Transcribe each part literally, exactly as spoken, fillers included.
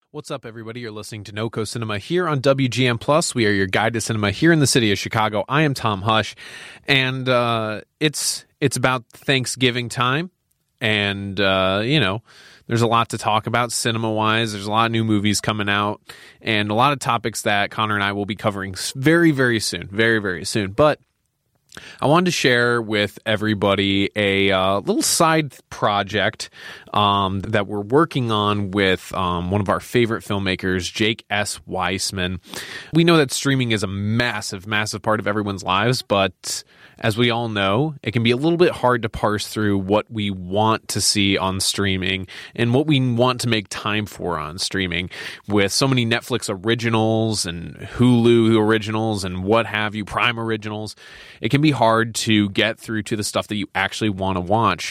What's up, everybody? You're listening to NoCo Cinema here on W G N Plus. We are your guide to cinema here in the city of Chicago. I am Tom Hush, and uh, it's it's about Thanksgiving time, and uh, you know, there's a lot to talk about cinema-wise. There's a lot of new movies coming out, and a lot of topics that Connor and I will be covering very, very soon, very, very soon. But I wanted to share with everybody a uh, little side project um, that we're working on with um, one of our favorite filmmakers, Jake S. Weissman. We know that streaming is a massive, massive part of everyone's lives, but as we all know, it can be a little bit hard to parse through what we want to see on streaming and what we want to make time for on streaming. With so many Netflix originals and Hulu originals and what have you, Prime originals, it can be hard to get through to the stuff that you actually want to watch.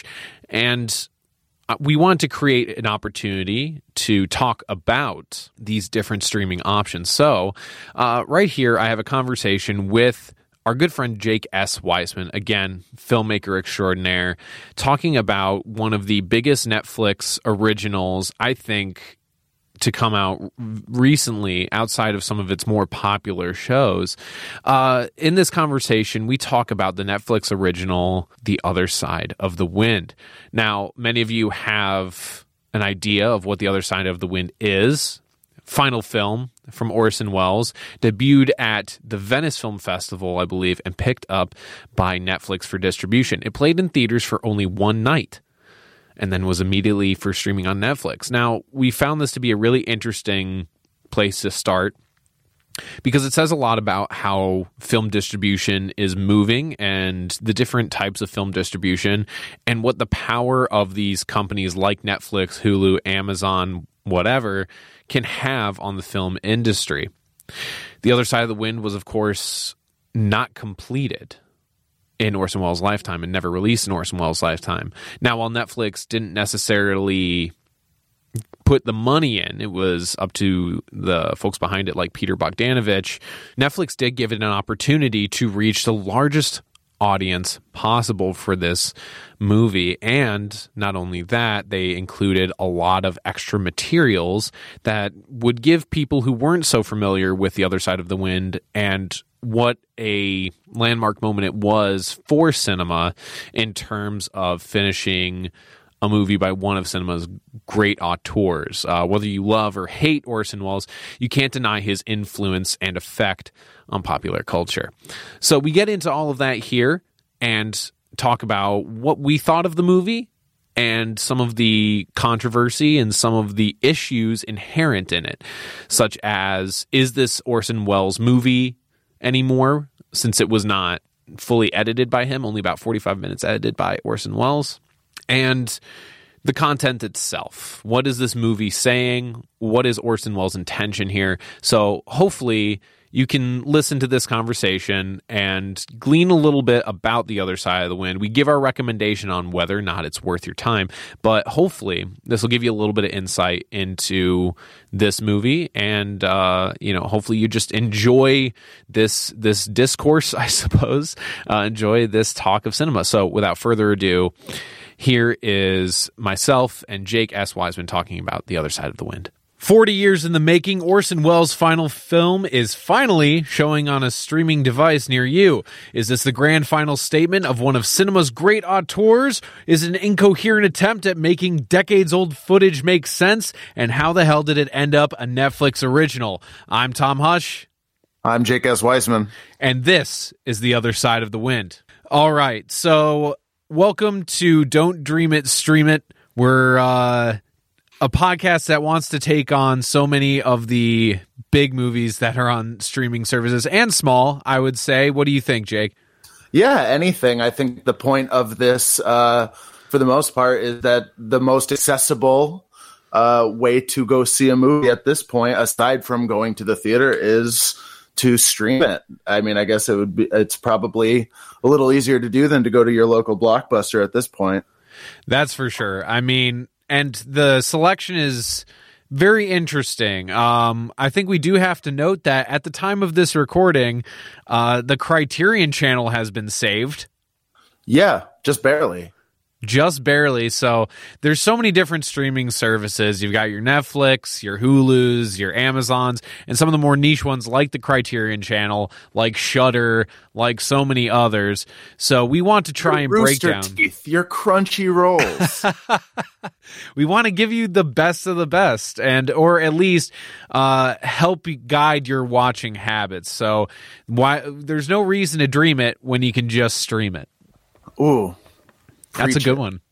And we want to create an opportunity to talk about these different streaming options. So uh, right here, I have a conversation with our good friend Jake S. Weissman, again, filmmaker extraordinaire, talking about one of the biggest Netflix originals, I think, to come out recently outside of some of its more popular shows. Uh, in this conversation, we talk about the Netflix original, The Other Side of the Wind. Now, many of you have an idea of what The Other Side of the Wind is. Final film from Orson Welles, debuted at the Venice Film Festival, I believe, and picked up by Netflix for distribution. It played in theaters for only one night and then was immediately for streaming on Netflix. Now, we found this to be a really interesting place to start because it says a lot about how film distribution is moving and the different types of film distribution and what the power of these companies like Netflix, Hulu, Amazon, whatever, can have on the film industry. The Other Side of the Wind was, of course, not completed in Orson Welles' lifetime and never released in Orson Welles' lifetime. Now, while Netflix didn't necessarily put the money in, it was up to the folks behind it like Peter Bogdanovich, Netflix did give it an opportunity to reach the largest audience possible for this movie. And not only that, they included a lot of extra materials that would give people who weren't so familiar with The Other Side of the Wind and what a landmark moment it was for cinema in terms of finishing a movie by one of cinema's great auteurs. Uh, whether you love or hate Orson Welles, you can't deny his influence and effect on popular culture. So we get into all of that here and talk about what we thought of the movie and some of the controversy and some of the issues inherent in it, such as, is this Orson Welles movie anymore, since it was not fully edited by him, only about forty-five minutes edited by Orson Welles? And the content itself. What is this movie saying? What is Orson Welles' intention here? So hopefully you can listen to this conversation and glean a little bit about The Other Side of the Wind. We give our recommendation on whether or not it's worth your time, but hopefully this will give you a little bit of insight into this movie, and uh, you know, hopefully you just enjoy this this discourse, I suppose. Uh, enjoy this talk of cinema. So without further ado, here is myself and Jake S. Weissman talking about The Other Side of the Wind. forty years in the making, Orson Welles' final film is finally showing on a streaming device near you. Is this the grand final statement of one of cinema's great auteurs? Is it an incoherent attempt at making decades-old footage make sense? And how the hell did it end up a Netflix original? I'm Tom Hush. I'm Jake S. Weissman. And this is The Other Side of the Wind. All right, so welcome to Don't Dream It, Stream It. We're uh, a podcast that wants to take on so many of the big movies that are on streaming services, and small, I would say. What do you think, Jake? Yeah, anything. I think the point of this, uh, for the most part, is that the most accessible uh, way to go see a movie at this point, aside from going to the theater, is to stream it. I mean, I guess it would be, it's probably a little easier to do than to go to your local Blockbuster at this point. That's for sure. I mean, and the selection is very interesting. Um, I think we do have to note that at the time of this recording, uh, the Criterion Channel has been saved. Yeah, just barely. Just barely. So there's so many different streaming services. You've got your Netflix, your Hulus, your Amazons, and some of the more niche ones like the Criterion Channel, like Shudder, like so many others. So we want to try and break Rooster down Teeth, your crunchy rolls. We want to give you the best of the best, and or at least uh, help you guide your watching habits. So why there's no reason to dream it when you can just stream it. Ooh. That's a good one.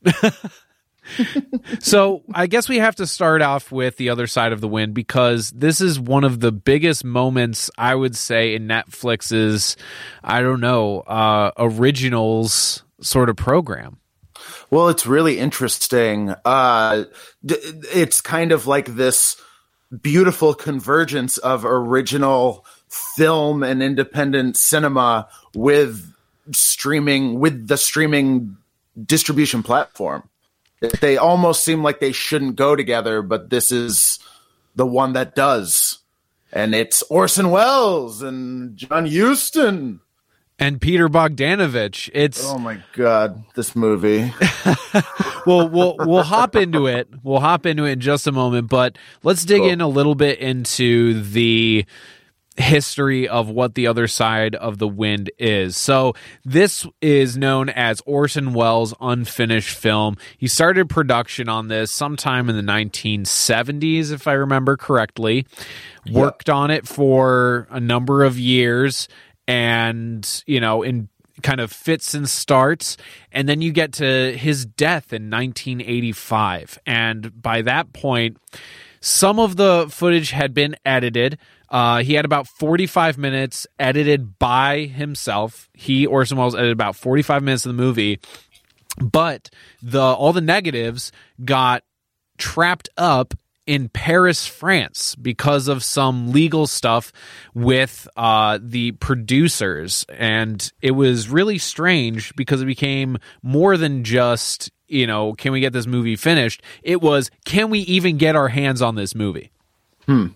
So I guess we have to start off with The Other Side of the Wind, because this is one of the biggest moments, I would say, in Netflix's, I don't know, uh, originals sort of program. Well, it's really interesting. Uh, d- it's kind of like this beautiful convergence of original film and independent cinema with streaming, with the streaming distribution platform. They almost seem like they shouldn't go together, but this is the one that does. And it's Orson Welles and John Huston. And Peter Bogdanovich. It's oh my god, this movie. well, we'll we'll hop into it. We'll hop into it in just a moment, but let's dig Cool. in a little bit into the history of what The Other Side of the Wind is. So this is known as Orson Welles' unfinished film. He started production on this sometime in the nineteen seventies, if I remember correctly. Worked on it for a number of years, and, you know, in kind of fits and starts, and then you get to his death in nineteen eighty-five. And by that point, some of the footage had been edited. Uh, he had about forty-five minutes edited by himself. He, Orson Welles, edited about forty-five minutes of the movie, but the all the negatives got trapped up in Paris, France, because of some legal stuff with uh, the producers. And it was really strange because it became more than just, you know, can we get this movie finished? It was, can we even get our hands on this movie? Hmm.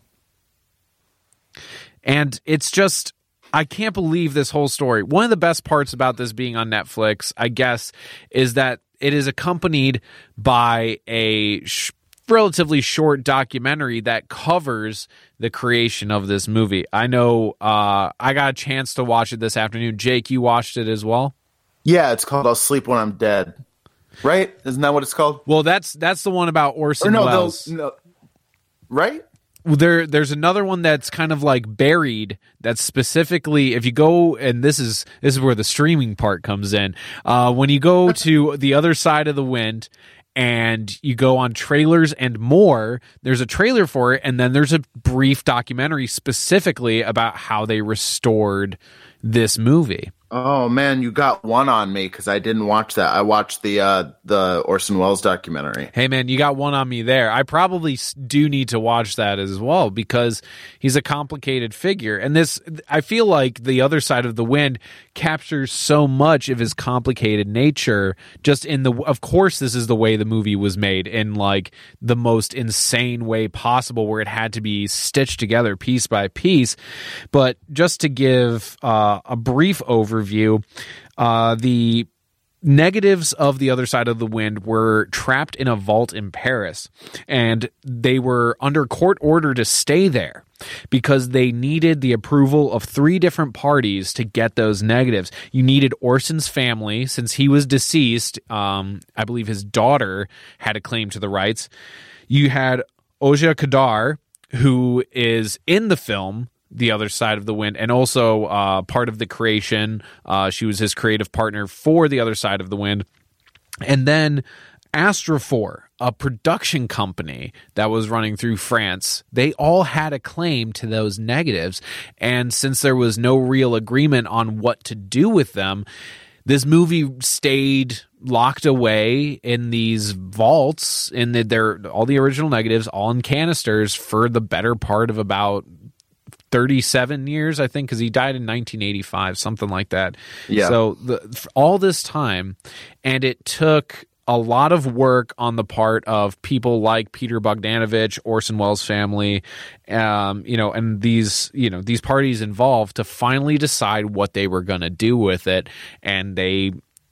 And it's just, I can't believe this whole story. One of the best parts about this being on Netflix, I guess, is that it is accompanied by a sh- relatively short documentary that covers the creation of this movie. I know uh, I got a chance to watch it this afternoon. Jake, you watched it as well? Yeah, it's called I'll Sleep When I'm Dead. Right? Isn't that what it's called? Well, that's that's the one about Orson Or no, Welles. those, no, right? There, there's another one that's kind of like buried. That's specifically, if you go, and this is this is where the streaming part comes in. Uh, when you go to The Other Side of the Wind, and you go on Trailers and More, there's a trailer for it, and then there's a brief documentary specifically about how they restored this movie. Oh man, you got one on me because I didn't watch that. I watched the uh, the Orson Welles documentary. Hey man, you got one on me there. I probably do need to watch that as well because he's a complicated figure. And this, I feel like The Other Side of the Wind captures so much of his complicated nature. Just in the, of course, this is the way the movie was made, in like the most insane way possible, where it had to be stitched together piece by piece. But just to give uh, a brief overview. Review. Uh, the negatives of The Other Side of the Wind were trapped in a vault in Paris, and they were under court order to stay there because they needed the approval of three different parties to get those negatives. You needed Orson's family, since he was deceased. Um, I believe his daughter had a claim to the rights. You had Oja Kadar, who is in the film The Other Side of the Wind, and also uh, part of the creation. Uh, she was his creative partner for The Other Side of the Wind. And then Astrophore, a production company that was running through France, they all had a claim to those negatives. And since there was no real agreement on what to do with them, this movie stayed locked away in these vaults, in the, their all the original negatives, all in canisters, for the better part of about thirty-seven years, I think, because he died in nineteen eighty-five, something like that. Yeah. So the, all this time, and it took a lot of work on the part of people like Peter Bogdanovich, Orson Welles' family, um, you know, and these, you know, these parties involved to finally decide what they were going to do with it. And they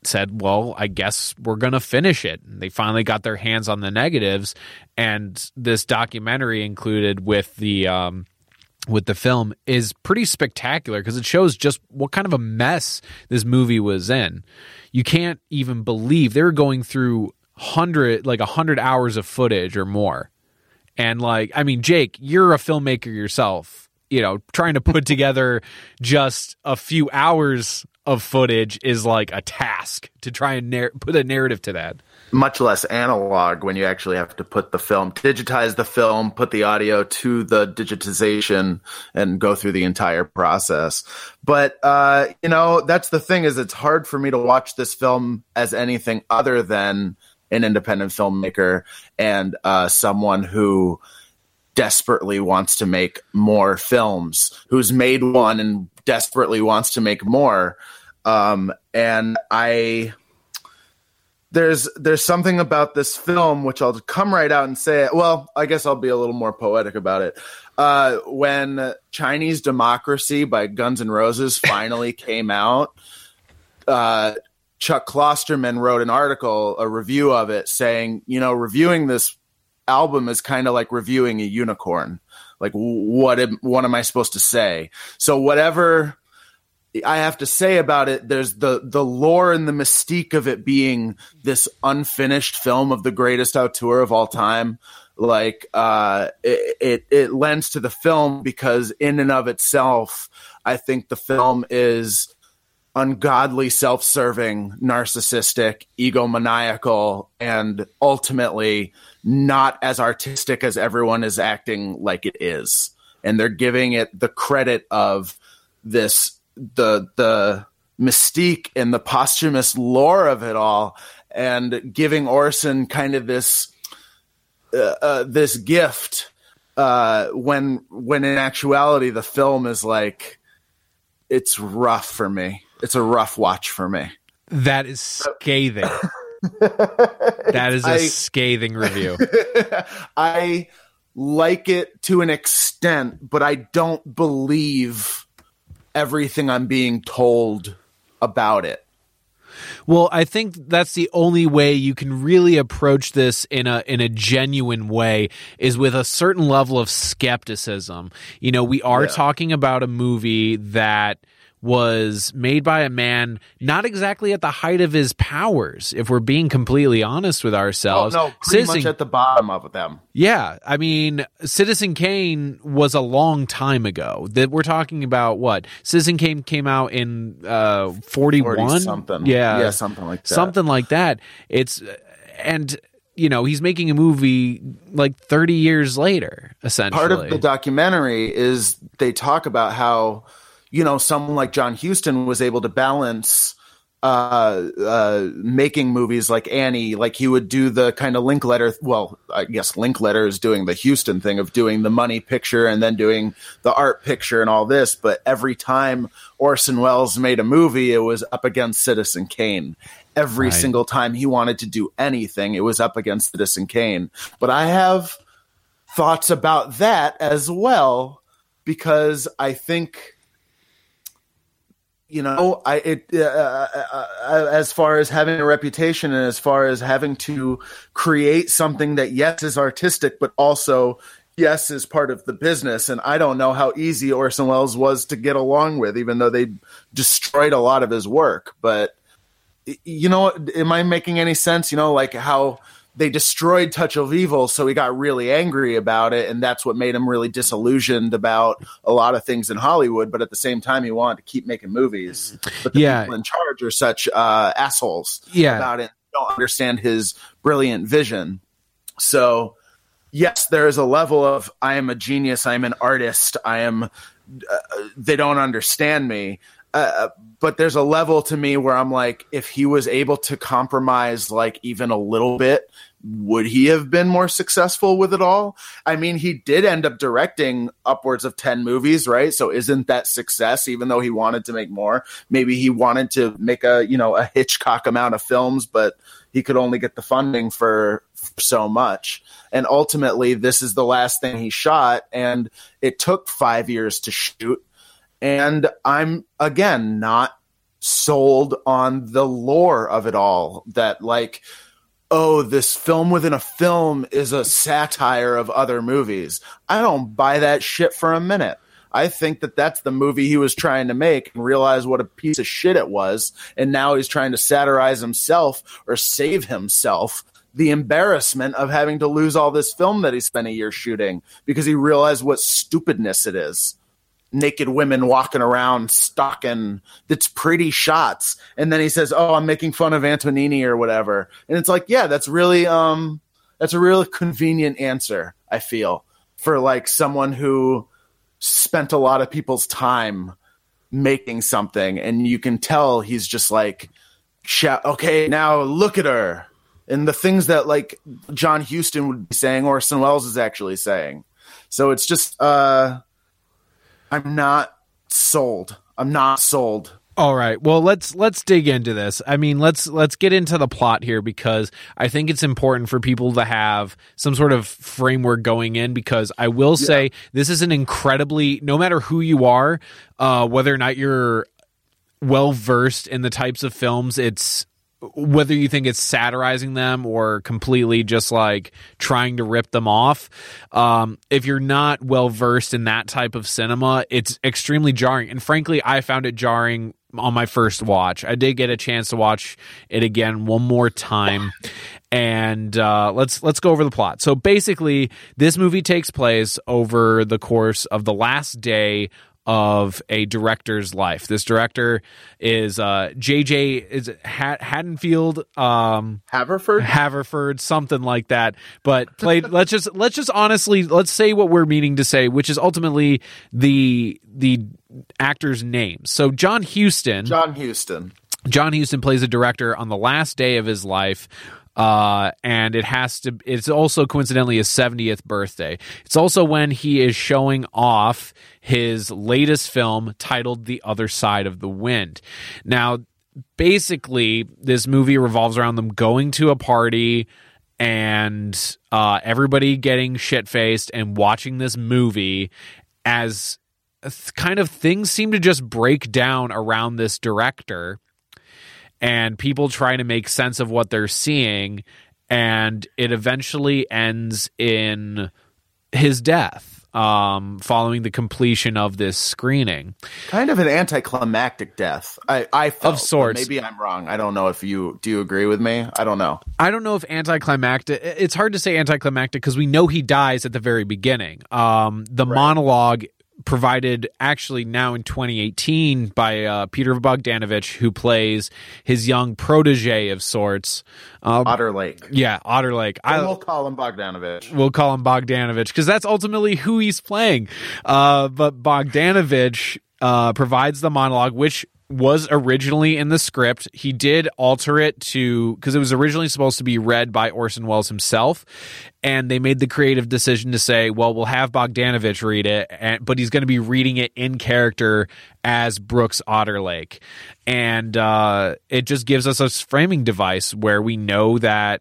said, well, I guess we're going to finish it. And they finally got their hands on the negatives. And this documentary included with the, um, with the film is pretty spectacular because it shows just what kind of a mess this movie was in. You can't even believe they were going through hundred, like a hundred hours of footage or more. And like, I mean, Jake, you're a filmmaker yourself, you know, trying to put together just a few hours of footage is like a task to try and narr- put a narrative to that. Much less analog when you actually have to put the film, digitize the film, put the audio to the digitization and go through the entire process. But, uh, you know, that's the thing is it's hard for me to watch this film as anything other than an independent filmmaker and uh, someone who desperately wants to make more films, who's made one and desperately wants to make more. Um, and I, there's, there's something about this film, which I'll come right out and say it. Well, I guess I'll be a little more poetic about it. Uh, when Chinese Democracy by Guns N' Roses finally came out, uh, Chuck Klosterman wrote an article, a review of it saying, you know, reviewing this album is kind of like reviewing a unicorn. Like what, am, what am I supposed to say? So whatever I have to say about it, there's the the lore and the mystique of it being this unfinished film of the greatest auteur of all time. Like uh, it, it it lends to the film because in and of itself, I think the film is ungodly, self-serving, narcissistic, egomaniacal, and ultimately not as artistic as everyone is acting like it is. And they're giving it the credit of this the the mystique and the posthumous lore of it all, and giving Orson kind of this uh, uh, this gift uh, when when in actuality the film is like, it's rough for me. It's a rough watch for me. That is scathing. That is a I, scathing review. I like it to an extent, but I don't believe everything I'm being told about it. Well, I think that's the only way you can really approach this in a in a genuine way is with a certain level of skepticism. You know, we are yeah. talking about a movie that was made by a man not exactly at the height of his powers, if we're being completely honest with ourselves. Oh, no, pretty Citizen, much at the bottom of them. Yeah, I mean, Citizen Kane was a long time ago. That we're talking about what? Citizen Kane came out in uh, forty-one? Something. Yeah, yeah, something like that. Something like that. It's and you know, he's making a movie like thirty years later, essentially. Part of the documentary is they talk about how, you know, someone like John Huston was able to balance uh, uh, making movies like Annie. Like he would do the kind of Linklater. Well, I guess Linklater is doing the Huston thing of doing the money picture and then doing the art picture and all this. But every time Orson Welles made a movie, it was up against Citizen Kane. Every right. single time he wanted to do anything, it was up against Citizen Kane. But I have thoughts about that as well, because I think, you know, I it uh, uh, uh, as far as having a reputation and as far as having to create something that yes is artistic, but also yes is part of the business. And I don't know how easy Orson Welles was to get along with, even though they destroyed a lot of his work. But you know, am I making any sense? You know, like how they destroyed Touch of Evil, so he got really angry about it, and that's what made him really disillusioned about a lot of things in Hollywood. But at the same time, he wanted to keep making movies. But the yeah. people in charge are such uh, assholes yeah. about it. They don't understand his brilliant vision. So, yes, there is a level of I am a genius, I am an artist, I am. Uh, they don't understand me. Uh, but there's a level to me where I'm like, if he was able to compromise like even a little bit, would he have been more successful with it all? I mean, he did end up directing upwards of ten movies, right? So isn't that success, even though he wanted to make more? Maybe he wanted to make a, you know, a Hitchcock amount of films, but he could only get the funding for, for so much. And ultimately, this is the last thing he shot, and it took five years to shoot. And I'm, again, not sold on the lore of it all. That like, oh, this film within a film is a satire of other movies. I don't buy that shit for a minute. I think that that's the movie he was trying to make and realize what a piece of shit it was. And now he's trying to satirize himself or save himself the embarrassment of having to lose all this film that he spent a year shooting because he realized what stupidness it is. Naked women walking around stalking that's pretty shots. And then he says, oh, I'm making fun of Antonini or whatever. And it's like, yeah, that's really, um, that's a really convenient answer, I feel, for like someone who spent a lot of people's time making something. And you can tell he's just like, shout, okay, now look at her. And the things that like John Huston would be saying, Orson Welles is actually saying. So it's just, uh, I'm not sold. I'm not sold. All right. Well, let's let's dig into this. I mean, let's let's get into the plot here because I think it's important for people to have some sort of framework going in because I will say yeah. this is an incredibly, no matter who you are, uh, whether or not you're well versed in the types of films, it's whether you think it's satirizing them or completely just like trying to rip them off. Um, if you're not well versed in that type of cinema, it's extremely jarring. And frankly, I found it jarring on my first watch. I did get a chance to watch it again one more time. And uh, let's let's go over the plot. So basically, this movie takes place over the course of the last day of a director's life. This director is uh, J J is it Hat- Haddonfield, um, Haverford, Haverford, something like that. But played. let's just let's just honestly let's say what we're meaning to say, which is ultimately the the actor's name. So John Huston, John Huston, John Huston plays a director on the last day of his life. Uh, and it has to, it's also coincidentally his seventieth birthday. It's also when he is showing off his latest film titled The Other Side of the Wind. Now, basically, this movie revolves around them going to a party and uh, everybody getting shit-faced and watching this movie as kind of things seem to just break down around this director. And people trying to make sense of what they're seeing, and it eventually ends in his death um, following the completion of this screening. Kind of an anticlimactic death, I, I felt. Of sorts. Maybe I'm wrong. I don't know if you do you agree with me. I don't know. I don't know if anticlimactic. It's hard to say anticlimactic because we know he dies at the very beginning. Um, the right. monologue provided actually now in twenty eighteen by uh, Peter Bogdanovich, who plays his young protege of sorts. Um, Otter Lake. Yeah, Otter Lake. I, we'll call him Bogdanovich. We'll call him Bogdanovich because that's ultimately who he's playing. Uh, but Bogdanovich uh, provides the monologue, which was originally in the script. He did alter it to, because it was originally supposed to be read by Orson Welles himself, and they made the creative decision to say, well, we'll have Bogdanovich read it, and, but he's going to be reading it in character as Brooks Otterlake. And uh, it just gives us a framing device where we know that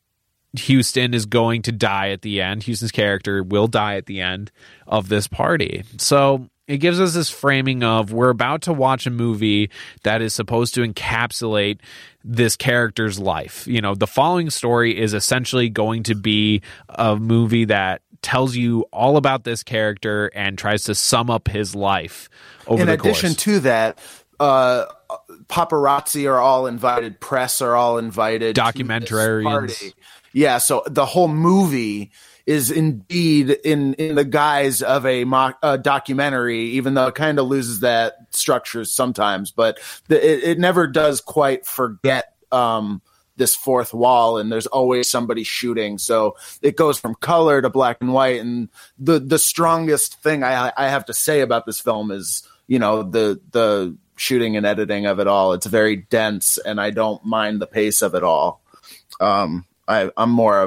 Huston is going to die at the end. Huston's character will die at the end of this party. So it gives us this framing of we're about to watch a movie that is supposed to encapsulate this character's life. You know, the following story is essentially going to be a movie that tells you all about this character and tries to sum up his life over In the course. addition to that, uh, paparazzi are all invited, press are all invited, documentaries. Yeah, so the whole movie is indeed in, in the guise of a mock, uh, documentary, even though it kind of loses that structure sometimes. But the, it, it never does quite forget um, this fourth wall, and there's always somebody shooting. So it goes from color to black and white. And the the strongest thing I, I have to say about this film is, you know, the the shooting and editing of it all. It's very dense, and I don't mind the pace of it all. Um, I, I'm more of a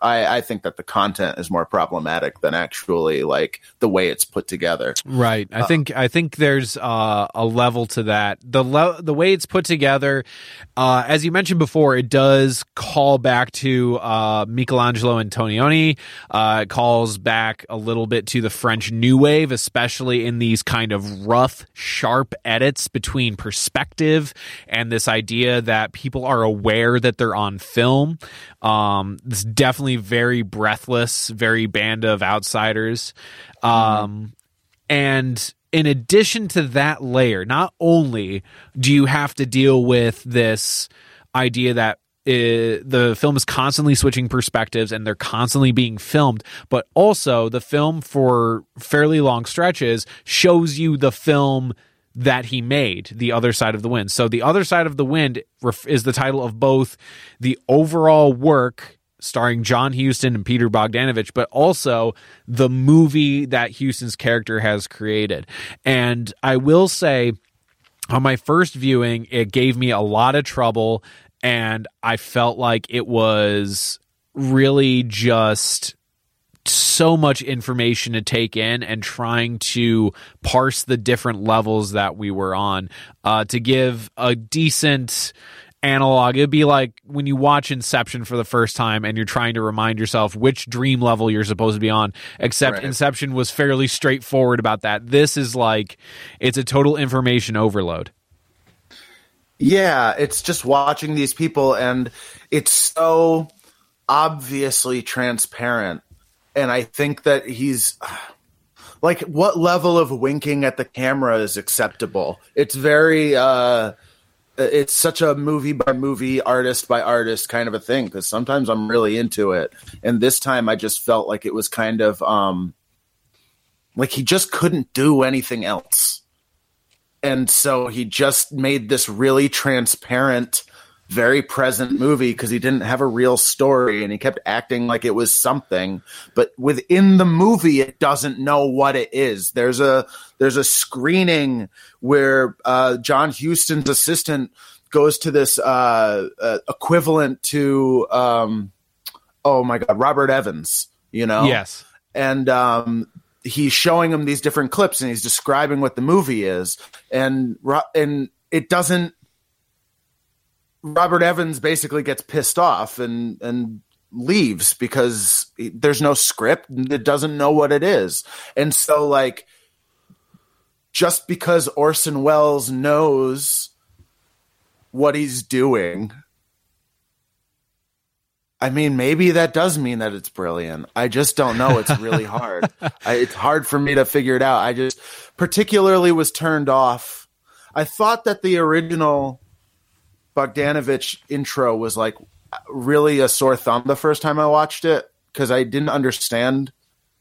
I, I think that the content is more problematic than actually like the way it's put together. Right. I Uh, think I think there's uh, a level to that. The le- the way it's put together, uh, as you mentioned before, it does call back to uh, Michelangelo Antonioni. Uh, it calls back a little bit to the French New Wave, especially in these kind of rough, sharp edits between perspective and this idea that people are aware that they're on film. Um, it's definitely very Breathless, very Band of Outsiders. Um, mm-hmm. And in addition to that layer, not only do you have to deal with this idea that It, the film is constantly switching perspectives and they're constantly being filmed, but also the film for fairly long stretches shows you the film that he made, The Other Side of the Wind. So The Other Side of the Wind is the title of both the overall work starring John Huston and Peter Bogdanovich, but also the movie that Huston's character has created. And I will say, on my first viewing, it gave me a lot of trouble, and I felt like it was really just so much information to take in and trying to parse the different levels that we were on. Uh, to give a decent analog, it'd be like when you watch Inception for the first time and you're trying to remind yourself which dream level you're supposed to be on, except right. Inception was fairly straightforward about that. This is like, it's a total information overload. Yeah, it's just watching these people, and it's so obviously transparent. And I think that he's like, what level of winking at the camera is acceptable? It's very, uh, it's such a movie by movie, artist by artist kind of a thing, because sometimes I'm really into it. And this time I just felt like it was kind of um, like he just couldn't do anything else. And so he just made this really transparent, very present movie because he didn't have a real story and he kept acting like it was something. But within the movie, it doesn't know what it is. There's a there's a screening where uh, John Huston's assistant goes to this uh, uh, equivalent to, um, oh my God, Robert Evans, you know? Yes. And um he's showing him these different clips and he's describing what the movie is. And, and it doesn't, Robert Evans basically gets pissed off and, and leaves because there's no script and it doesn't know what it is. And so like, just because Orson Welles knows what he's doing, I mean, maybe that does mean that it's brilliant. I just don't know. It's really hard. I, it's hard for me to figure it out. I just particularly was turned off. I thought that the original Bogdanovich intro was like really a sore thumb the first time I watched it because I didn't understand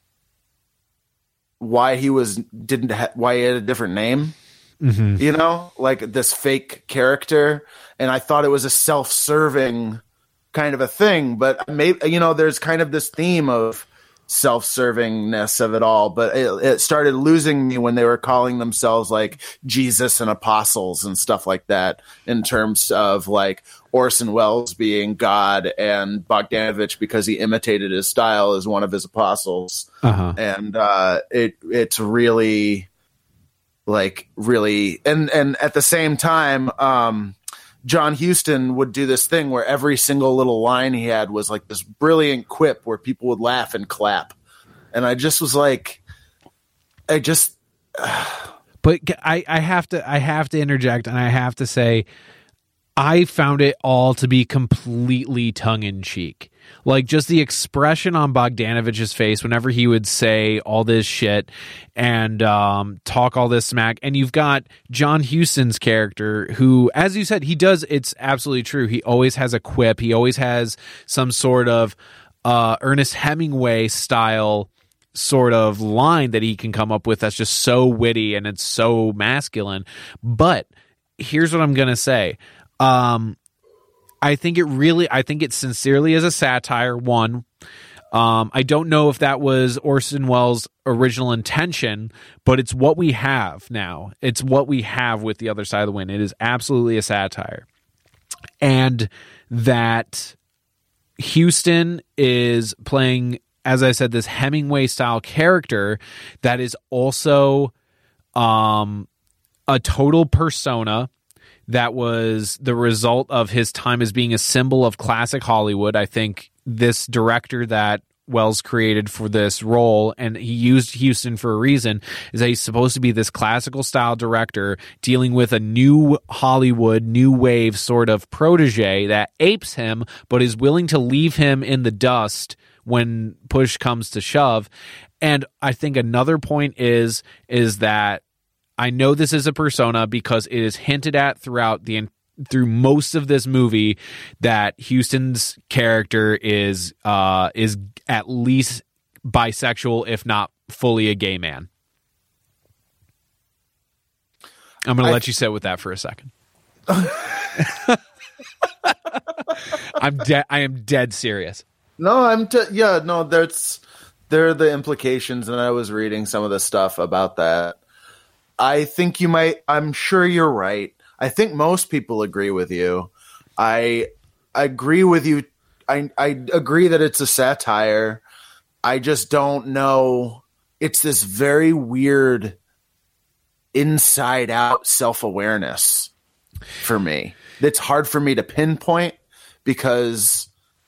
why he was didn't ha- why he had a different name. Mm-hmm. You know, like this fake character, and I thought it was a self-serving kind of a thing, but maybe, you know, there's kind of this theme of self-servingness of it all, but it, it started losing me when they were calling themselves like Jesus and apostles and stuff like that, in terms of like Orson Welles being God and Bogdanovich, because he imitated his style, as one of his apostles. Uh-huh. And uh, it it's really like really, and, and at the same time, um, John Huston would do this thing where every single little line he had was like this brilliant quip where people would laugh and clap. And I just was like, I just, uh... but I, I have to, I have to interject and I have to say, I found it all to be completely tongue in cheek. Like just the expression on Bogdanovich's face whenever he would say all this shit and um, talk all this smack. And you've got John Huston's character who, as you said, he does. It's absolutely true. He always has a quip. He always has some sort of uh, Ernest Hemingway style sort of line that he can come up with that's just so witty and it's so masculine. But here's what I'm going to say. Um, I think it really, I think it sincerely is a satire, one. Um, I don't know if that was Orson Welles' original intention, but it's what we have now. It's what we have with The Other Side of the Wind. It is absolutely a satire. And that Houston is playing, as I said, this Hemingway style character that is also um, a total persona that was the result of his time as being a symbol of classic Hollywood. I think this director that Wells created for this role, and he used Houston for a reason, is that he's supposed to be this classical style director dealing with a new Hollywood, new wave sort of protege that apes him, but is willing to leave him in the dust when push comes to shove. And I think another point is, is that I know this is a persona because it is hinted at throughout the through most of this movie that Houston's character is uh, is at least bisexual, if not fully a gay man. I'm going to let you sit with that for a second. I'm dead. I am dead serious. No, I'm. T- yeah, no. There's there are the implications, and I was reading some of the stuff about that. I think you might. I'm sure you're right. I think most people agree with you. I, I agree with you. I I agree that it's a satire. I just don't know. It's this very weird inside out self-awareness for me. It's hard for me to pinpoint because,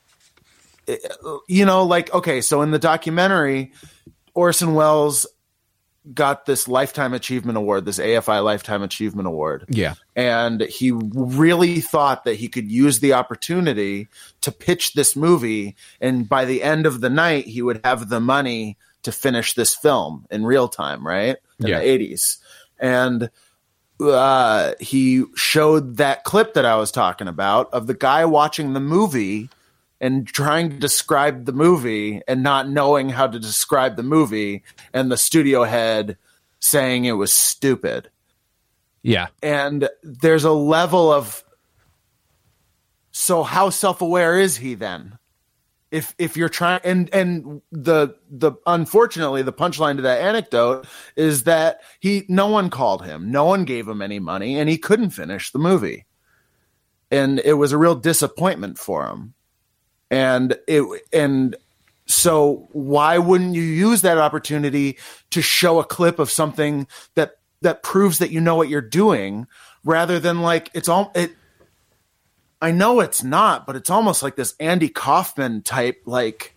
you know, like, okay, so in the documentary, Orson Welles got this Lifetime Achievement Award, this A F I Lifetime Achievement Award. Yeah. And he really thought that he could use the opportunity to pitch this movie. And by the end of the night, he would have the money to finish this film in real time, right? In yeah. the eighties. And uh, he showed that clip that I was talking about of the guy watching the movie and trying to describe the movie and not knowing how to describe the movie, and the studio head saying it was stupid. Yeah. And there's a level of, so how self-aware is he then? If if you're trying, and and the the unfortunately the punchline to that anecdote is that he no one called him, no one gave him any money, and he couldn't finish the movie. And it was a real disappointment for him. And it and so why wouldn't you use that opportunity to show a clip of something that that proves that you know what you're doing, rather than like it's all it. I know it's not, but it's almost like this Andy Kaufman type like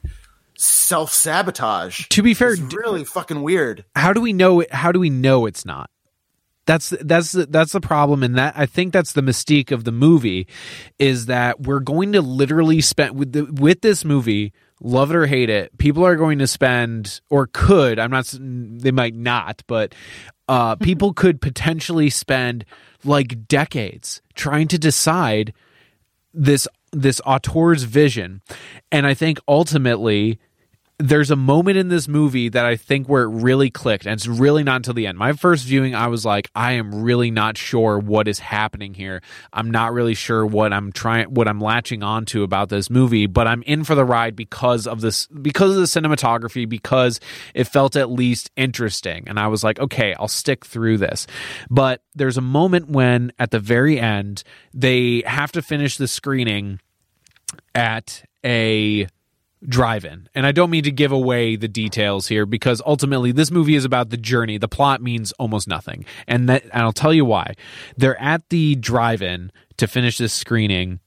self-sabotage. To be fair, it's really fucking weird. How do we know it? How do we know it's not? That's that's that's the problem, and that I think that's the mystique of the movie, is that we're going to literally spend with the, with this movie, love it or hate it, people are going to spend, or could, I'm not, they might not, but uh, people could potentially spend like decades trying to decide this this auteur's vision, and I think ultimately there's a moment in this movie that I think where it really clicked, and it's really not until the end. My first viewing, I was like, I am really not sure what is happening here. I'm not really sure what I'm trying, what I'm latching onto about this movie, but I'm in for the ride because of this, because of the cinematography, because it felt at least interesting. And I was like, okay, I'll stick through this. But there's a moment when at the very end, they have to finish the screening at a drive-in. And I don't mean to give away the details here, because ultimately this movie is about the journey. The plot means almost nothing. And that, and I'll tell you why. They're at the drive-in to finish this screening,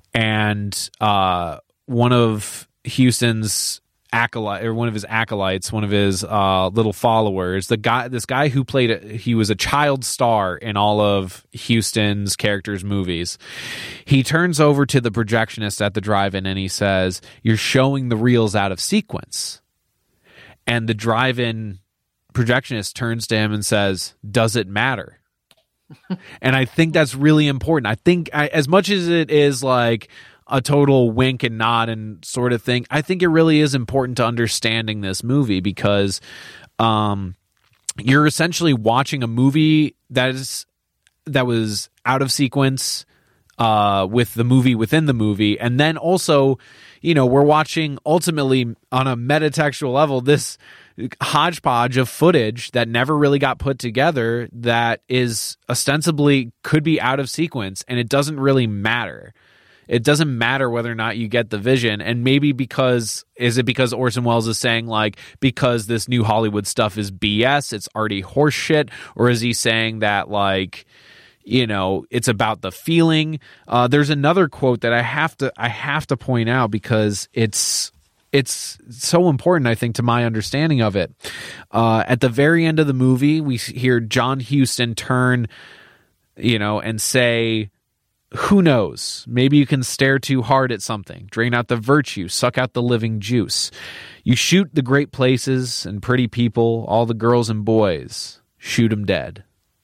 and uh, one of Houston's acolyte, or one of his acolytes, one of his uh, little followers, the guy, this guy who played, a, he was a child star in all of Houston's characters' movies. He turns over to the projectionist at the drive-in and he says, "You're showing the reels out of sequence." And the drive-in projectionist turns to him and says, "Does it matter?" And I think that's really important. I think I, as much as it is like a total wink and nod and sort of thing, I think it really is important to understanding this movie, because um, you're essentially watching a movie that is that was out of sequence uh, with the movie within the movie, and then also, you know, we're watching ultimately on a metatextual level this hodgepodge of footage that never really got put together that is ostensibly could be out of sequence, and it doesn't really matter. It doesn't matter whether or not you get the vision. And maybe because, is it because Orson Welles is saying, like, because this new Hollywood stuff is B S, it's already horse shit? Or is he saying that, like, you know, it's about the feeling? Uh, there's another quote that I have to, I have to point out because it's, it's so important, I think, to my understanding of it. Uh, at the very end of the movie, we hear John Huston turn, you know, and say, who knows? Maybe you can stare too hard at something, drain out the virtue, suck out the living juice. You shoot the great places and pretty people, all the girls and boys, shoot 'em dead.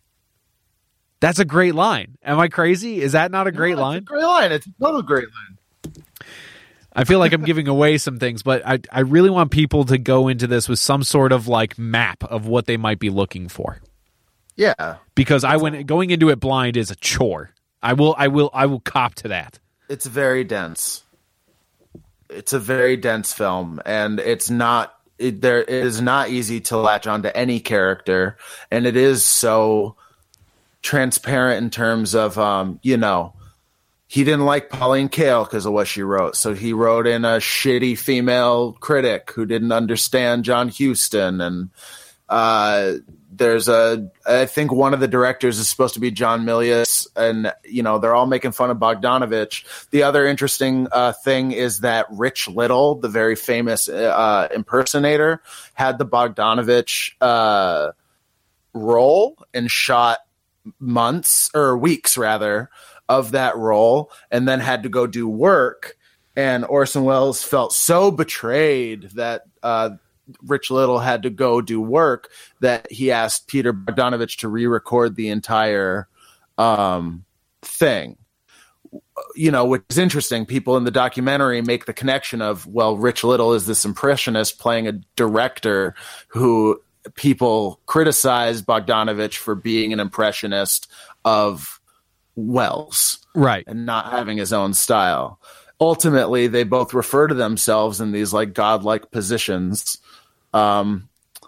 That's a great line. Am I crazy? Is that not a great no, line? A great line. It's a total great line. I feel like I'm giving away some things, but I, I really want people to go into this with some sort of like map of what they might be looking for. Yeah. Because I went going into it blind is a chore. I will I will I will cop to that. It's very dense. It's a very dense film, and it's not it, there it is not easy to latch onto any character, and it is so transparent in terms of um, you know, he didn't like Pauline Kael because of what she wrote. So he wrote in a shitty female critic who didn't understand John Huston. And uh, there's a, I think one of the directors is supposed to be John Milius. And, you know, they're all making fun of Bogdanovich. The other interesting uh, thing is that Rich Little, the very famous uh, impersonator, had the Bogdanovich uh, role and shot months or weeks rather of that role, and then had to go do work. And Orson Welles felt so betrayed that uh, Rich Little had to go do work that he asked Peter Bogdanovich to re-record the entire um, thing. You know, which is interesting. People in the documentary make the connection of, well, Rich Little is this impressionist playing a director who people criticize Bogdanovich for being an impressionist of Wells, right, and not having his own style. Ultimately, they both refer to themselves in these like godlike positions. Um,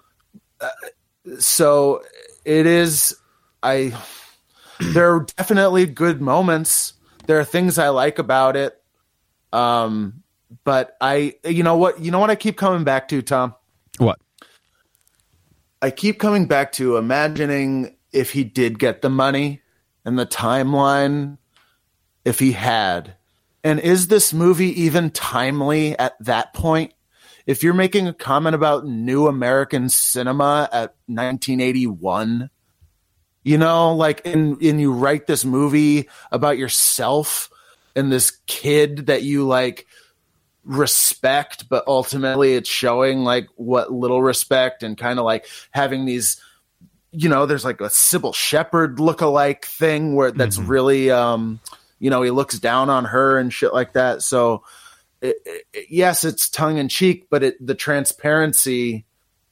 so it is. I there are definitely good moments. There are things I like about it. Um, but I, you know what, you know what I keep coming back to, Tom? What? I keep coming back to imagining if he did get the money and the timeline, if he had. And is this movie even timely at that point? If you're making a comment about new American cinema at nineteen eighty-one, you know, like, and, and you write this movie about yourself and this kid that you like respect, but ultimately it's showing like what little respect, and kind of like having these, you know, there's like a Sybil Shepherd lookalike thing where that's mm-hmm. really, um, you know, he looks down on her and shit like that. So it, it, yes, it's tongue in cheek, but it, the transparency,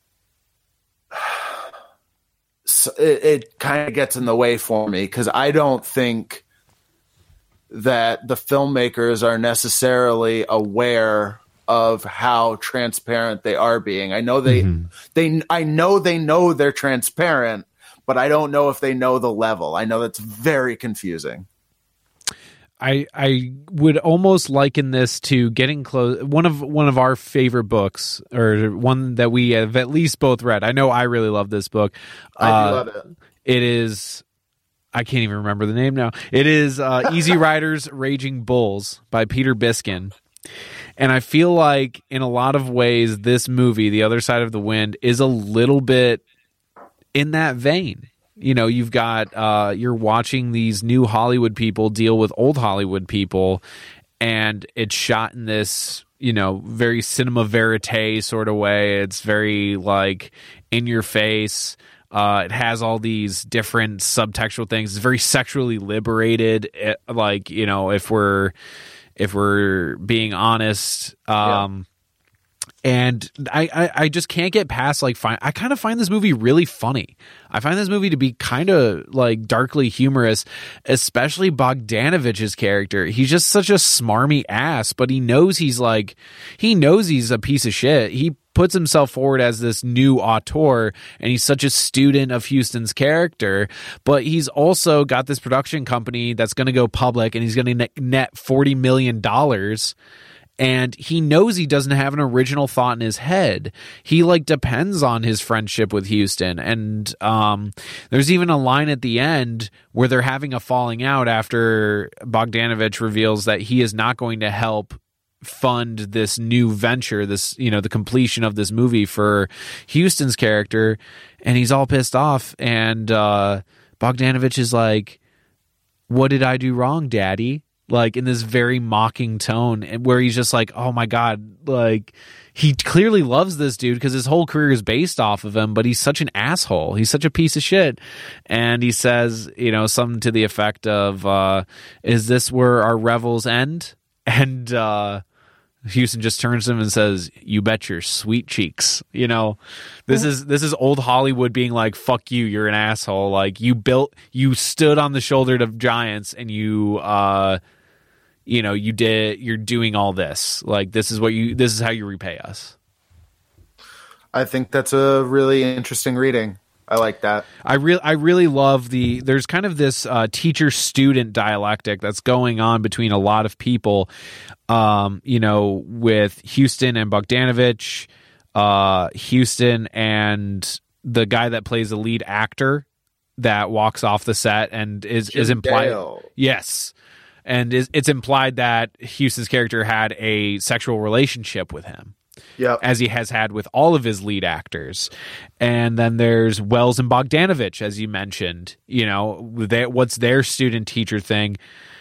so it, it kind of gets in the way for me, because I don't think that the filmmakers are necessarily aware of how transparent they are being. I know they, mm-hmm. they, I know they know they're transparent, but I don't know if they know the level. I know that's very confusing. I I would almost liken this to Getting Close. One of one of our favorite books, or one that we have at least both read. I know I really love this book. I uh, do love it. It is. I can't even remember the name now. It is uh, Easy Riders, Raging Bulls by Peter Biskin. And I feel like in a lot of ways, this movie, The Other Side of the Wind, is a little bit in that vein. You know, you've got, uh, you're watching these new Hollywood people deal with old Hollywood people, and it's shot in this, you know, very cinema verite sort of way. It's very like in your face. Uh, it has all these different subtextual things. It's very sexually liberated. It, like, you know, if we're if we're being honest, um, And I, I, I just can't get past like find, I kind of find this movie really funny. I find this movie to be kind of like darkly humorous, especially Bogdanovich's character. He's just such a smarmy ass, but he knows he's like he knows he's a piece of shit. He puts himself forward as this new auteur, and he's such a student of Huston's character, but he's also got this production company that's going to go public, and he's going to net forty million dollars. And he knows he doesn't have an original thought in his head. He like depends on his friendship with Huston. And um, there's even a line at the end where they're having a falling out after Bogdanovich reveals that he is not going to help fund this new venture, this, you know, the completion of this movie for Huston's character. And he's all pissed off. And uh, Bogdanovich is like, "What did I do wrong, Daddy?" Like in this very mocking tone, where he's just like, "Oh my God," like he clearly loves this dude because his whole career is based off of him, but he's such an asshole. He's such a piece of shit. And he says, you know, something to the effect of, uh, "Is this where our revels end?" And uh, Huston just turns to him and says, "You bet your sweet cheeks." You know, this is this is old Hollywood being like, "Fuck you, you're an asshole." Like you built, you stood on the shoulder of giants, and you, uh, you know, you did, you're doing all this. Like this is what you, this is how you repay us. I think that's a really interesting reading. I like that. I really, I really love the. There's kind of this uh, teacher-student dialectic that's going on between a lot of people. Um, you know, with Huston and Bogdanovich, uh, Huston and the guy that plays the lead actor that walks off the set and is Jim is implied. Dale. Yes, and is, it's implied that Huston's character had a sexual relationship with him. Yep. As he has had with all of his lead actors. And then there's Wells and Bogdanovich, as you mentioned, you know, they, what's their student teacher thing.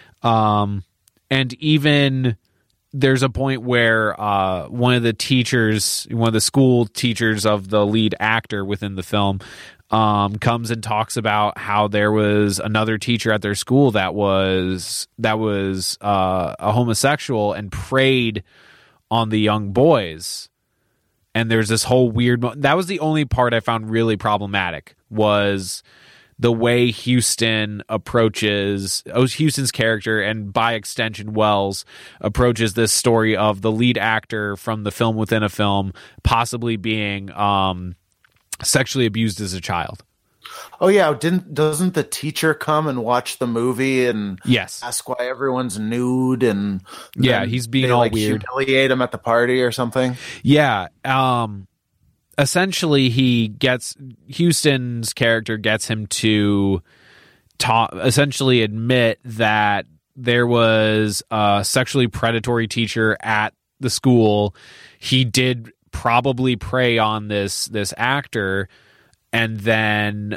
Um, and even there's a point where uh, one of the teachers, one of the school teachers of the lead actor within the film, um, comes and talks about how there was another teacher at their school that was, that was uh, a homosexual and preyed on the young boys. And there's this whole weird mo- that was the only part I found really problematic, was the way Huston approaches oh, Huston's character, and by extension Wells approaches this story of the lead actor from the film within a film possibly being um, sexually abused as a child. Oh yeah, didn't doesn't the teacher come and watch the movie and yes. ask why everyone's nude, and yeah, he's being they, all like, weird, humiliate him at the party or something? Yeah, um, essentially he gets Huston's character gets him to talk, essentially admit that there was a sexually predatory teacher at the school. He did probably prey on this this actor. And then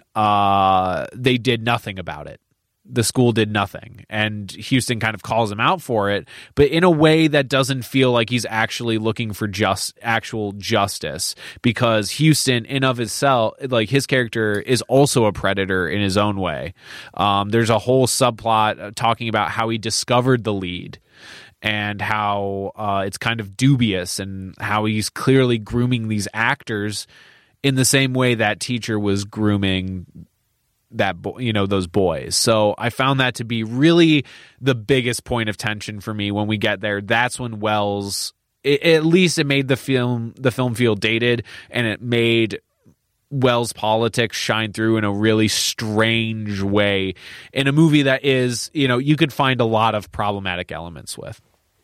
uh, they did nothing about it. The school did nothing. And Huston kind of calls him out for it, but in a way that doesn't feel like he's actually looking for just actual justice, because Huston in of itself, like his character is also a predator in his own way. Um, there's a whole subplot talking about how he discovered the lead and how uh, it's kind of dubious, and how he's clearly grooming these actors in the same way that teacher was grooming that bo- you know those boys. So I found that to be really the biggest point of tension for me when we get there. That's when Wells, it, at least it made the film the film feel dated, and it made Wells' politics shine through in a really strange way in a movie that is, you know, you could find a lot of problematic elements with.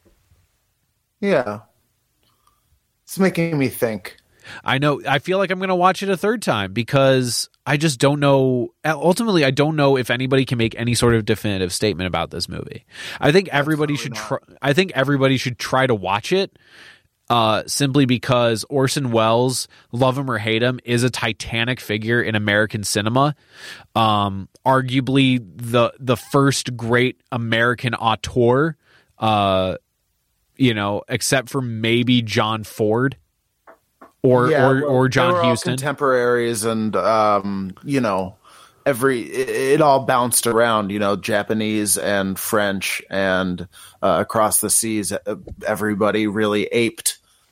Yeah, it's making me think. I know. I feel like I'm going to watch it a third time because I just don't know. Ultimately, I don't know if anybody can make any sort of definitive statement about this movie. I think everybody should try. I think everybody should try to watch it, uh, simply because Orson Welles, love him or hate him, is a titanic figure in American cinema. Um, arguably the the first great American auteur, uh, you know, except for maybe John Ford. Or, yeah, or well, or John they were all Huston, contemporaries, and um, you know, every it, it all bounced around. You know, Japanese and French, and uh, across the seas, everybody really aped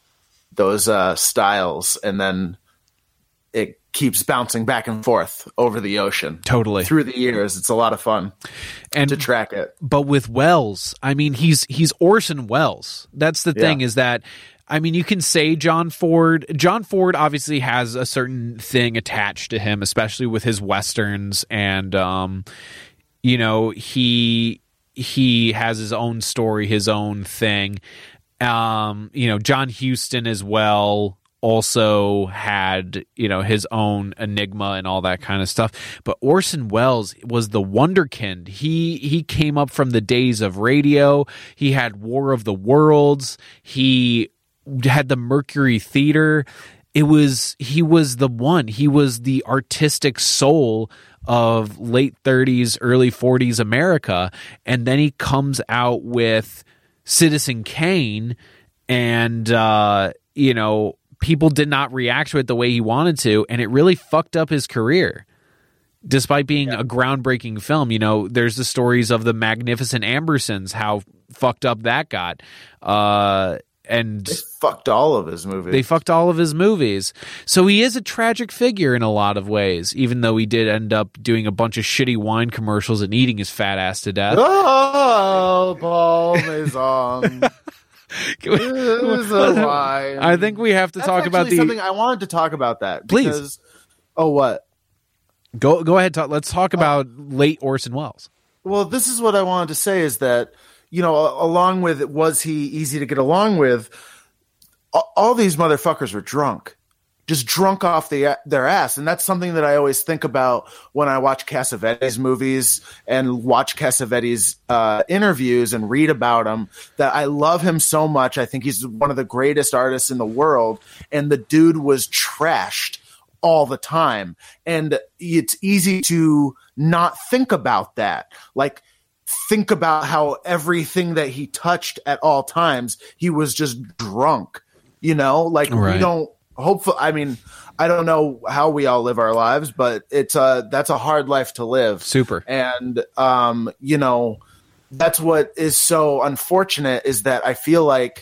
those uh, styles, and then it keeps bouncing back and forth over the ocean. Totally. Through the years. It's a lot of fun and to track it. But with Welles, I mean, he's he's Orson Welles. That's the thing, Yeah. is that, I mean, you can say John Ford. John Ford obviously has a certain thing attached to him, especially with his Westerns. And, um, you know, he he has his own story, his own thing. Um, you know, John Huston as well also had, you know, his own enigma and all that kind of stuff. But Orson Welles was the wonderkind. He he came up from the days of radio. He had War of the Worlds. He had the Mercury Theater. It was he was the one. He was the artistic soul of late thirties, early forties America. And then he comes out with Citizen Kane, and uh, you know, people did not react to it the way he wanted to, and it really fucked up his career. Despite being yeah. a groundbreaking film, you know, there's the stories of the Magnificent Ambersons, how fucked up that got. Uh, and they fucked all of his movies. They fucked all of his movies. So he is a tragic figure in a lot of ways, even though he did end up doing a bunch of shitty wine commercials and eating his fat ass to death. Oh, Paul Maison. I think we have to That's talk about the something I wanted to talk about that. Please. Because, oh, what? Go go ahead. Talk, let's talk about oh. late Orson Welles. Well, this is what I wanted to say is that, you know, along with was he easy to get along with, all these motherfuckers were drunk. Just drunk off the, their ass. And that's something that I always think about when I watch Cassavetes movies and watch Cassavetes uh, interviews and read about him, that I love him so much. I think he's one of the greatest artists in the world. And the dude was trashed all the time. And it's easy to not think about that. Like, think about how everything that he touched at all times, he was just drunk, you know, like right. we don't, hopefully, I mean, I don't know how we all live our lives, but it's a, that's a hard life to live. Super. And, um, you know, that's what is so unfortunate is that I feel like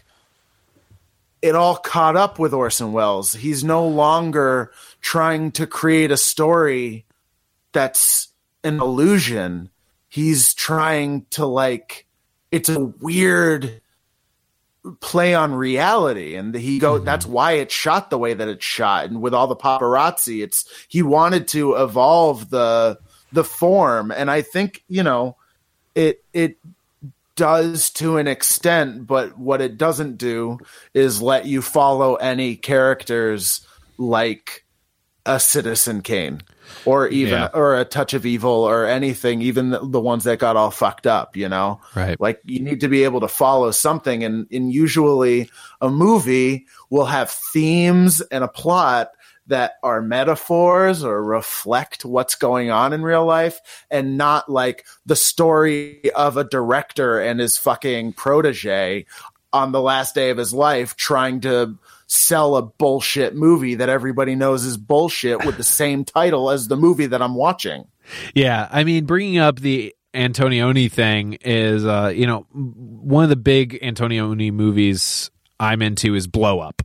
it all caught up with Orson Welles. He's no longer trying to create a story that's an illusion. He's trying to, like, it's a weird play on reality, and he go mm-hmm. that's why it's shot the way that it's shot, and with all the paparazzi, it's he wanted to evolve the the form, and I think, you know, it it does to an extent, but what it doesn't do is let you follow any characters like a Citizen Kane or even yeah. or a Touch of Evil or anything, even the, the ones that got all fucked up, you know, right? Like, you need to be able to follow something, and, and usually a movie will have themes and a plot that are metaphors or reflect what's going on in real life, and not like the story of a director and his fucking protege on the last day of his life trying to sell a bullshit movie that everybody knows is bullshit with the same title as the movie that I'm watching. Yeah. I mean, bringing up the Antonioni thing is, uh, you know, one of the big Antonioni movies I'm into is Blow Up.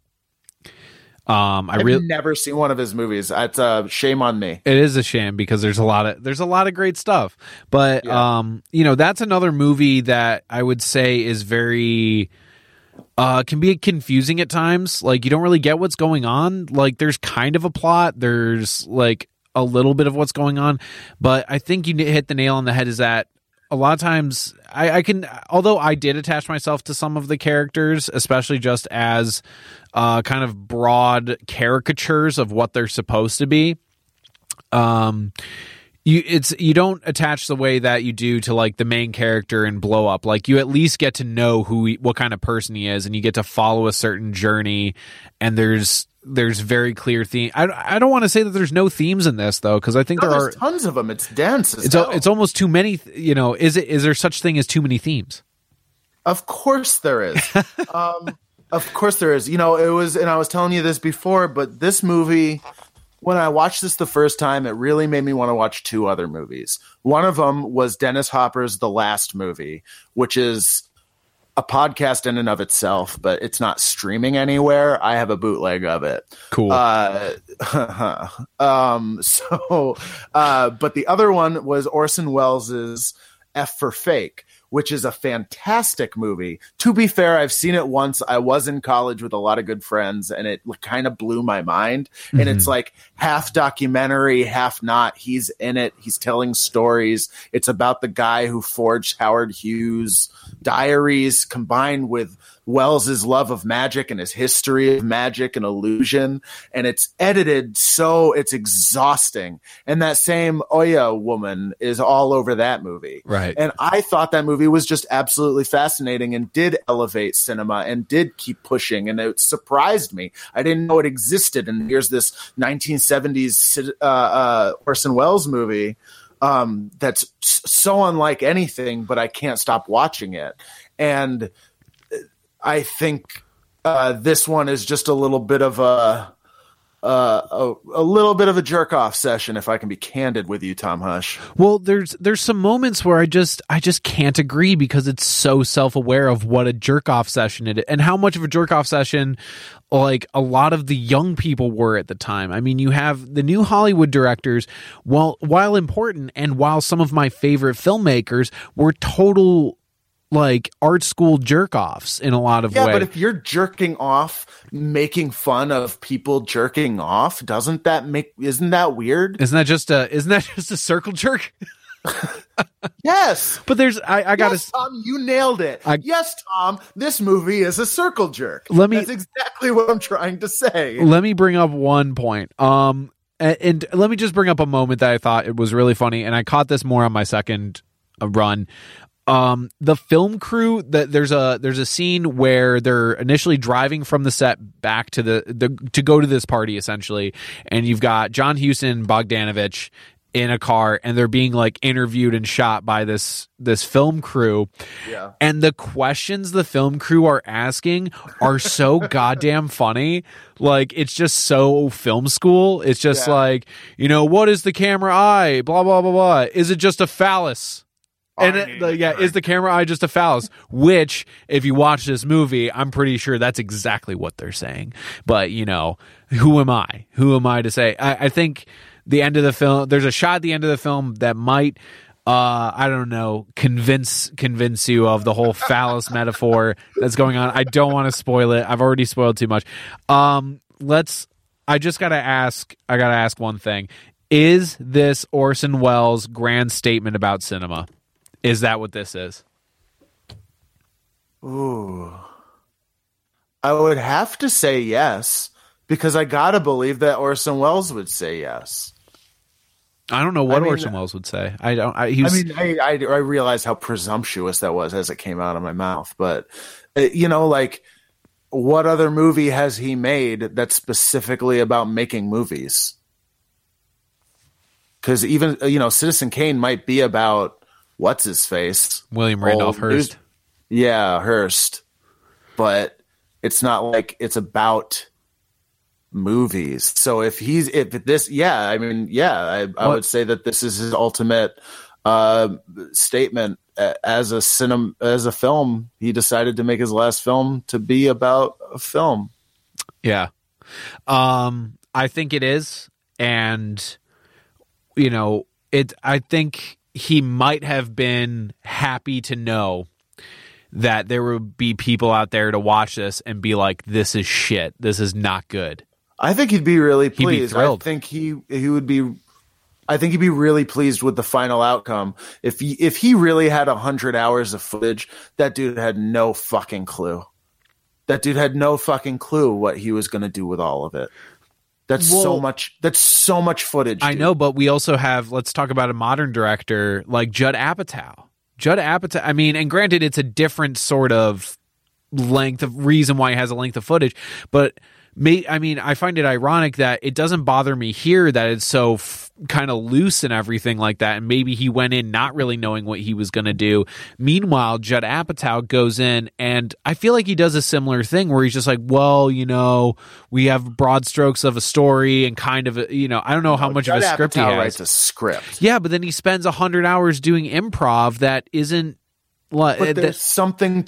Um, I I've really never seen one of his movies. It's a shame on me. It is a shame because there's a lot of there's a lot of great stuff, but yeah. um, you know, that's another movie that I would say is very uh can be confusing at times. Like, you don't really get what's going on. Like, there's kind of a plot. There's like a little bit of what's going on, but I think you hit the nail on the head. Is that a lot of times I, I can, although I did attach myself to some of the characters, especially just as uh, kind of broad caricatures of what they're supposed to be. Um, you it's you don't attach the way that you do to like the main character in Blow Up. Like, you at least get to know who he, what kind of person he is, and you get to follow a certain journey. And there's there's very clear theme. I, I don't want to say that there's no themes in this though, because I think no, there there's are tons of them. It's dense. As it's hell. a, it's almost too many. You know, is it is there such thing as too many themes? Of course there is. um, of course there is. You know, it was, and I was telling you this before, but this movie, when I watched this the first time, it really made me want to watch two other movies. One of them was Dennis Hopper's The Last Movie, which is a podcast in and of itself, but it's not streaming anywhere. I have a bootleg of it. Cool. Uh, um, so, uh, but the other one was Orson Welles's F for Fake, which is a fantastic movie. To be fair, I've seen it once. I was in college with a lot of good friends, and it kind of blew my mind. Mm-hmm. And it's like half documentary, half not. He's in it. He's telling stories. It's about the guy who forged Howard Hughes' diaries combined with Welles's love of magic and his history of magic and illusion. And it's edited so it's exhausting. And that same Oya woman is all over that movie. Right. And I thought that movie was just absolutely fascinating and did elevate cinema and did keep pushing. And it surprised me. I didn't know it existed. And here's this nineteen seventies uh, uh, Orson Welles movie um, that's so unlike anything, but I can't stop watching it. And I think uh, this one is just a little bit of a, uh, a a little bit of a jerk off session, if I can be candid with you, Tom Hush. Well, there's there's some moments where I just I just can't agree because it's so self aware of what a jerk off session it is and how much of a jerk off session like a lot of the young people were at the time. I mean, you have the new Hollywood directors, while while important and while some of my favorite filmmakers were total like art school jerk offs in a lot of yeah, ways. But if you're jerking off, making fun of people jerking off, doesn't that make, isn't that weird? Isn't that just a, isn't that just a circle jerk? Yes. But there's, I, I gotta, yes, Tom, you nailed it. I, yes, Tom, this movie is a circle jerk. Let me, That's exactly what I'm trying to say. Let me bring up one point. Um, and, and let me just bring up a moment that I thought it was really funny. And I caught this more on my second uh, run. Um, the film crew that there's a there's a scene where they're initially driving from the set back to the, the to go to this party essentially, and you've got John Huston, Bogdanovich in a car, and they're being like interviewed and shot by this this film crew. Yeah. And the questions the film crew are asking are so goddamn funny. Like, it's just so film school. It's just yeah. like, you know, what is the camera eye? Blah blah blah blah. Is it just a phallus? And it, the, yeah, is the camera eye just a phallus? Which, if you watch this movie, I'm pretty sure that's exactly what they're saying. But, you know, who am I? Who am I to say? I, I think the end of the film, there's a shot at the end of the film that might, uh, I don't know, convince convince you of the whole phallus metaphor that's going on. I don't want to spoil it. I've already spoiled too much. Um, let's. I just gotta ask. I gotta ask one thing: is this Orson Welles' grand statement about cinema? Is that what this is? Ooh. I would have to say yes, because I gotta believe that Orson Welles would say yes. I don't know what I mean, Orson Welles would say. I don't. I, he was, I mean, I, I I realize how presumptuous that was as it came out of my mouth, but you know, like, what other movie has he made that's specifically about making movies? Because even you know, Citizen Kane might be about. What's his face? William Randolph Old Hearst. Dude. Yeah, Hearst. But it's not like it's about movies. So if he's if this, yeah, I mean, yeah, I, I would say that this is his ultimate uh, statement as a cinema, as a film. He decided to make his last film to be about a film. Yeah, um, I think it is, and you know, it. I think. He might have been happy to know that there would be people out there to watch this and be like, this is shit. This is not good. I think he'd be really pleased. He'd be thrilled. I think he he would be I think he'd be really pleased with the final outcome. If he if he really had a hundred hours of footage, that dude had no fucking clue. That dude had no fucking clue what he was gonna do with all of it. That's well, so much. That's so much footage. Dude. I know, but we also have. Let's talk about a modern director like Judd Apatow. Judd Apatow. I mean, and granted, it's a different sort of length of reason why he has a length of footage, but may, I mean, I find it ironic that it doesn't bother me here that it's so f- kind of loose and everything like that. And maybe he went in not really knowing what he was going to do. Meanwhile, Judd Apatow goes in, and I feel like he does a similar thing where he's just like, well, you know, we have broad strokes of a story and kind of, a, you know, I don't know how much Judd of a script Apatow he has. writes a script. Yeah, but then he spends a hundred hours doing improv that isn't. But there's that, something to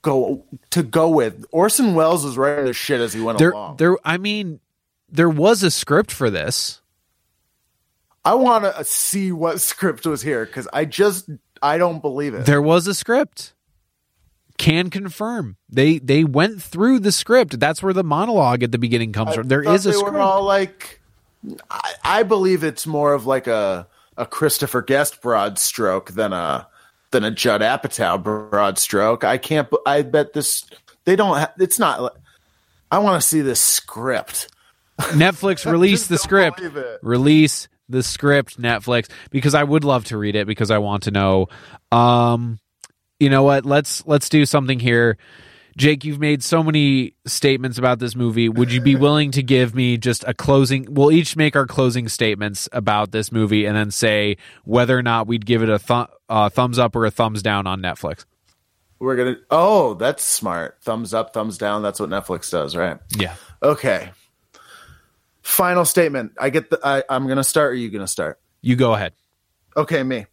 go to go with. Orson Welles was writing this shit as he went there, along. There, I mean, there was a script for this. I want to see what script was here because I just I don't believe it. There was a script. Can confirm they they went through the script. That's where the monologue at the beginning comes I from. There is a they script. Were all like, I, I believe it's more of like a a Christopher Guest broad stroke than a than a Judd Apatow broad stroke. I can't. I bet this. They don't. Ha- it's not. I want to see this script. Netflix release the script. Release the script, Netflix, because I would love to read it because I want to know. Um, you know what? Let's let's do something here. Jake, you've made so many statements about this movie. Would you be willing to give me just a closing? We'll each make our closing statements about this movie and then say whether or not we'd give it a th- uh, thumbs up or a thumbs down on Netflix. We're going to... Oh, that's smart. Thumbs up, thumbs down. That's what Netflix does, right? Yeah. Okay. Final statement. I get the... I, I'm going to start, or are you going to start? You go ahead. Okay, me.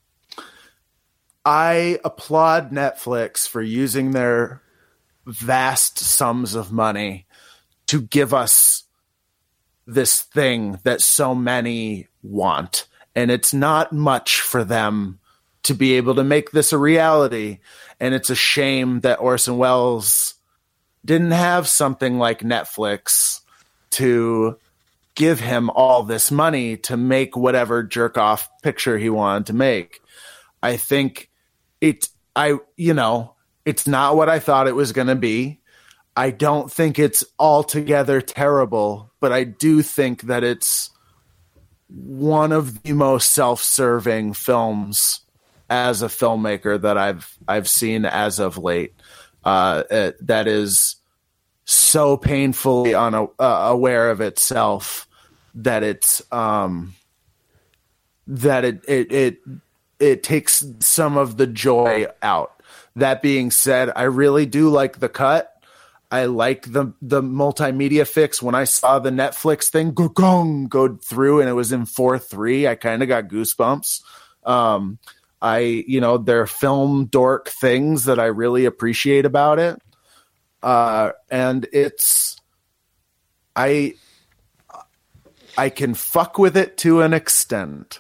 I applaud Netflix for using their vast sums of money to give us this thing that so many want. And it's not much for them to be able to make this a reality. And it's a shame that Orson Welles didn't have something like Netflix to give him all this money to make whatever jerk off picture he wanted to make. I think it, I, you know, it's not what I thought it was going to be. I don't think it's altogether terrible, but I do think that it's one of the most self-serving films as a filmmaker that I've I've seen as of late. Uh, it, that is so painfully una, uh, aware of itself that it's um, that it it it it takes some of the joy out. That being said, I really do like the cut. I like the the multimedia fix. When I saw the Netflix thing go gong go through and it was in four three, I kind of got goosebumps. Um, I you know there are film dork things that I really appreciate about it, uh, and it's I I can fuck with it to an extent.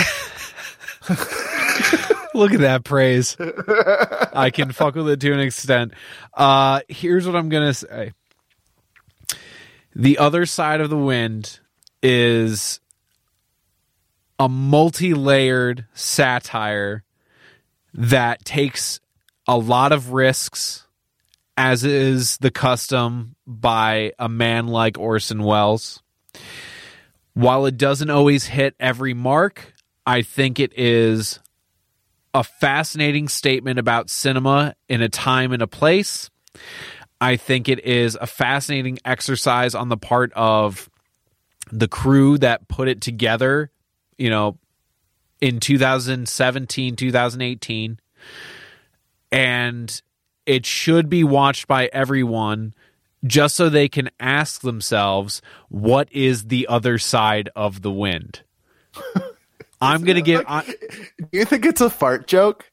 Look at that praise. I can fuck with it to an extent. Uh, here's what I'm going to say. The Other Side of the Wind is a multi-layered satire that takes a lot of risks, as is the custom by a man like Orson Welles. While it doesn't always hit every mark, I think it is a fascinating statement about cinema in a time and a place. I think it is a fascinating exercise on the part of the crew that put it together, you know, in two thousand seventeen, two thousand eighteen. And it should be watched by everyone just so they can ask themselves, what is the other side of the wind? I'm going to give... Like, do you think it's a fart joke?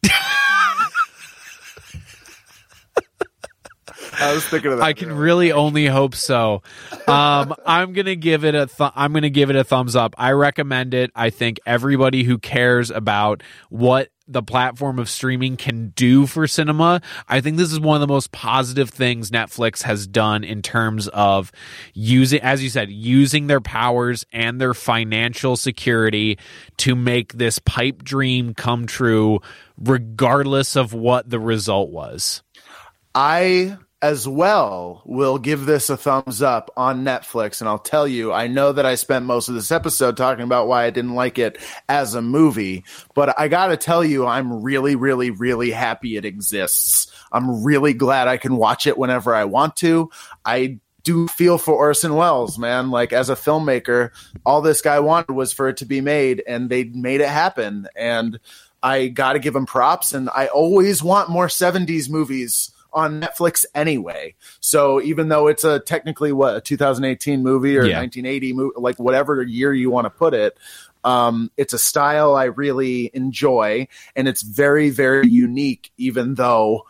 I was thinking of that. I can really only hope so. Um, I'm going to give it a th- I'm going to give it a thumbs up. I recommend it. I think everybody who cares about what the platform of streaming can do for cinema, I think this is one of the most positive things Netflix has done in terms of using, as you said, using their powers and their financial security to make this pipe dream come true, regardless of what the result was. I, as well, will give this a thumbs up on Netflix, and I'll tell you, I know that I spent most of this episode talking about why I didn't like it as a movie, but I gotta tell you, I'm really, really, really happy it exists. I'm really glad I can watch it whenever I want to. I do feel for Orson Welles, man. Like, as a filmmaker, all this guy wanted was for it to be made, and they made it happen, and I gotta give him props, and I always want more seventies movies on Netflix anyway. So even though it's a technically what a two thousand eighteen movie or yeah. nineteen eighty movie, like whatever year you want to put it, um, it's a style I really enjoy, and it's very, very unique, even though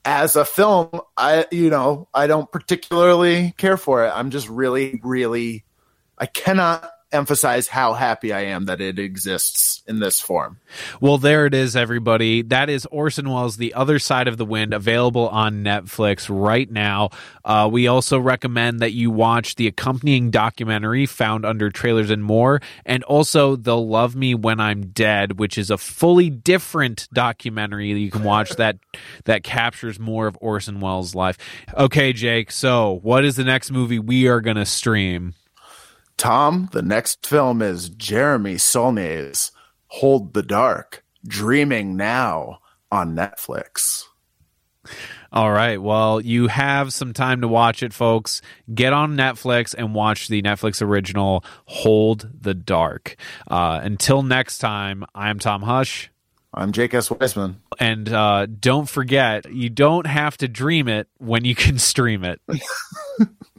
as a film, I, you know, I don't particularly care for it. I'm just really, really, I cannot emphasize how happy I am that it exists in this form. Well, there it is, everybody. That is Orson Welles' The Other Side of the Wind, available on Netflix right now. Uh, we also recommend that you watch the accompanying documentary found under Trailers and More, and also They'll Love Me When I'm Dead, which is a fully different documentary that you can watch that that captures more of Orson Welles' life. Okay, Jake, so what is the next movie we are going to stream? Tom, the next film is Jeremy Saulnier's Hold the Dark, Dreaming Now on Netflix. All right. Well, you have some time to watch it, folks. Get on Netflix and watch the Netflix original Hold the Dark. Uh, until next time, I'm Tom Hush. I'm Jake S. Weisman. And uh, don't forget, you don't have to dream it when you can stream it.